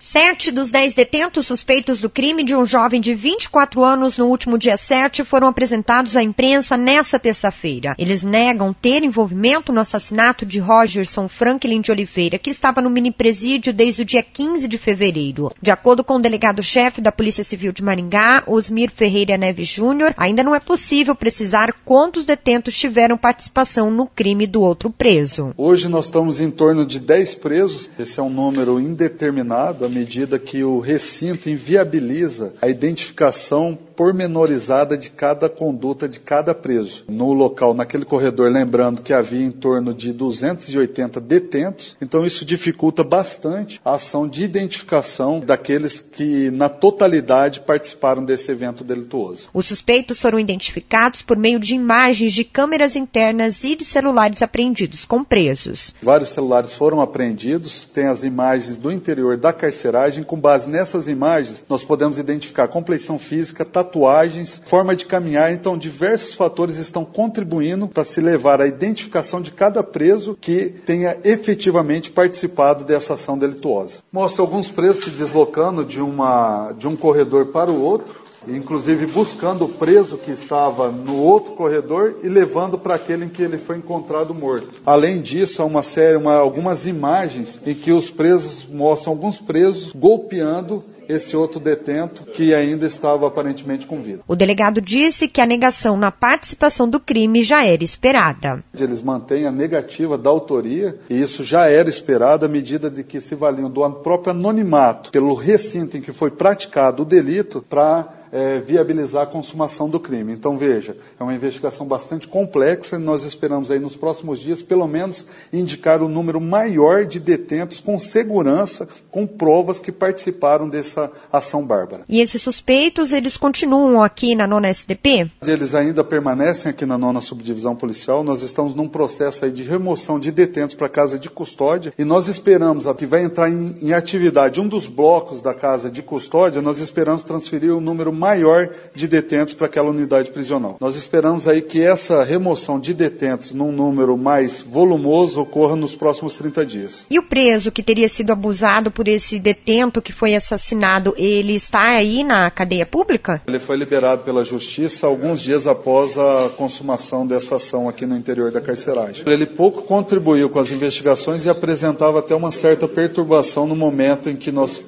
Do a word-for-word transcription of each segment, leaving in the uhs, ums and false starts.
Sete dos dez detentos suspeitos do crime de um jovem de vinte e quatro anos no último dia sete foram apresentados à imprensa nesta terça-feira. Eles negam ter envolvimento no assassinato de Rogerson Franklin de Oliveira, que estava no mini-presídio desde o dia quinze de fevereiro. De acordo com o delegado-chefe da Polícia Civil de Maringá, Osmir Ferreira Neves Júnior, ainda não é possível precisar quantos detentos tiveram participação no crime do outro preso. Hoje nós estamos em torno de dez presos. Esse é um número indeterminado, à medida que o recinto inviabiliza a identificação pormenorizada de cada conduta de cada preso. No local, naquele corredor, lembrando que havia em torno de duzentos e oitenta detentos, então isso dificulta bastante a ação de identificação daqueles que, na totalidade, participaram desse evento delituoso. Os suspeitos foram identificados por meio de imagens de câmeras internas e de celulares apreendidos com presos. Vários celulares foram apreendidos, tem as imagens do interior da carceragem. Com base nessas imagens, nós podemos identificar compleição física, tatuagens, forma de caminhar. Então, diversos fatores estão contribuindo para se levar à identificação de cada preso que tenha efetivamente participado dessa ação delituosa. Mostra alguns presos se deslocando de, uma, de um corredor para o outro, inclusive buscando o preso que estava no outro corredor e levando para aquele em que ele foi encontrado morto. Além disso, há uma série, uma, algumas imagens em que os presos mostram alguns presos golpeando esse outro detento que ainda estava aparentemente com vida. O delegado disse que a negação na participação do crime já era esperada. Eles mantêm a negativa da autoria e isso já era esperado à medida de que se valiam do próprio anonimato pelo recinto em que foi praticado o delito para É, viabilizar a consumação do crime. Então, veja, é uma investigação bastante complexa e nós esperamos aí nos próximos dias, pelo menos, indicar o número maior de detentos com segurança, com provas que participaram dessa ação bárbara. E esses suspeitos, eles continuam aqui na nona S D P? Eles ainda permanecem aqui na nona Subdivisão Policial. Nós estamos num processo aí de remoção de detentos para a casa de custódia e nós esperamos, que vai entrar em, em atividade um dos blocos da casa de custódia, nós esperamos transferir o número maior de detentos para aquela unidade prisional. Nós esperamos aí que essa remoção de detentos num número mais volumoso ocorra nos próximos trinta dias. E o preso que teria sido abusado por esse detento que foi assassinado, ele está aí na cadeia pública? Ele foi liberado pela Justiça alguns dias após a consumação dessa ação aqui no interior da carceragem. Ele pouco contribuiu com as investigações e apresentava até uma certa perturbação no momento em que nós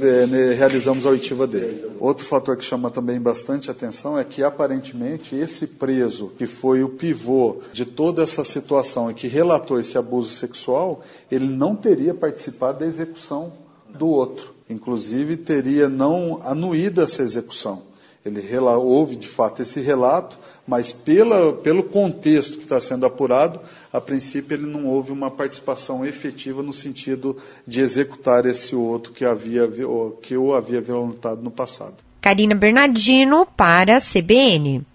é, realizamos a oitiva dele. Outro fator que chama também bastante atenção é que, aparentemente, esse preso, que foi o pivô de toda essa situação e que relatou esse abuso sexual, ele não teria participado da execução do outro. Inclusive, teria não anuído essa execução. Ele houve, de fato, esse relato, mas pela, pelo contexto que está sendo apurado, a princípio ele não houve uma participação efetiva no sentido de executar esse outro que, havia, que o havia violentado no passado. Karina Bernardino para a C B N.